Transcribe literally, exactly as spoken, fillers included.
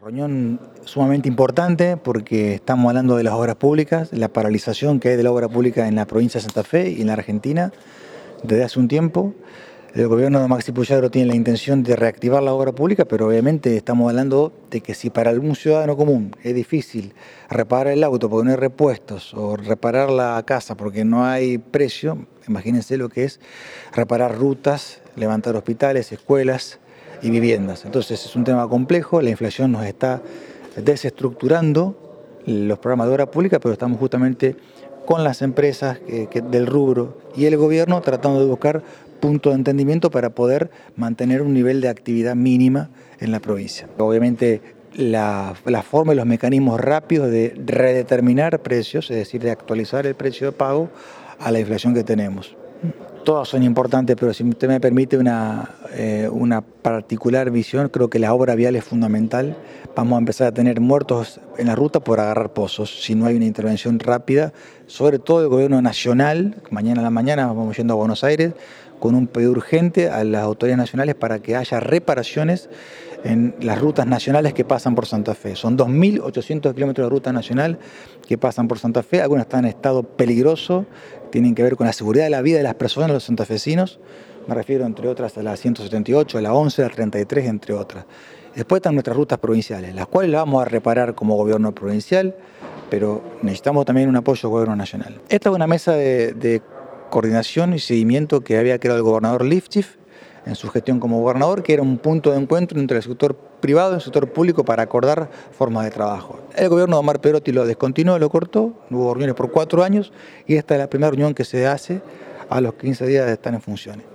Reunión sumamente importante porque estamos hablando de las obras públicas, la paralización que hay de la obra pública en la provincia de Santa Fe y en la Argentina desde hace un tiempo. El gobierno de Maxi Puyaro tiene la intención de reactivar la obra pública, pero obviamente estamos hablando de que si para algún ciudadano común es difícil reparar el auto porque no hay repuestos o reparar la casa porque no hay precio, imagínense lo que es reparar rutas, levantar hospitales, escuelas y viviendas. Entonces es un tema complejo, la inflación nos está desestructurando los programas de obra pública, pero estamos justamente con las empresas que, que del rubro y el gobierno tratando de buscar puntos de entendimiento para poder mantener un nivel de actividad mínima en la provincia. Obviamente la, la forma y los mecanismos rápidos de redeterminar precios, es decir, de actualizar el precio de pago a la inflación que tenemos. Todas son importantes, pero si usted me permite una, eh, una particular visión, creo que la obra vial es fundamental. Vamos a empezar a tener muertos en la ruta por agarrar pozos, si no hay una intervención rápida, sobre todo del gobierno nacional. Mañana a la mañana vamos yendo a Buenos Aires con un pedido urgente a las autoridades nacionales para que haya reparaciones en las rutas nacionales que pasan por Santa Fe. Son dos mil ochocientos kilómetros de ruta nacional que pasan por Santa Fe, algunas están en estado peligroso, tienen que ver con la seguridad de la vida de las personas, los santafesinos, me refiero entre otras a la ciento setenta y ocho, a la once, a la treinta y tres, entre otras. Después están nuestras rutas provinciales, las cuales las vamos a reparar como gobierno provincial, pero necesitamos también un apoyo del gobierno nacional. Esta es una mesa de, de coordinación y seguimiento que había creado el gobernador Lifchif en su gestión como gobernador, que era un punto de encuentro entre el sector privado y el sector público para acordar formas de trabajo. El gobierno de Omar Perotti lo descontinuó, lo cortó, hubo reuniones por cuatro años y esta es la primera reunión que se hace a los quince días de estar en funciones.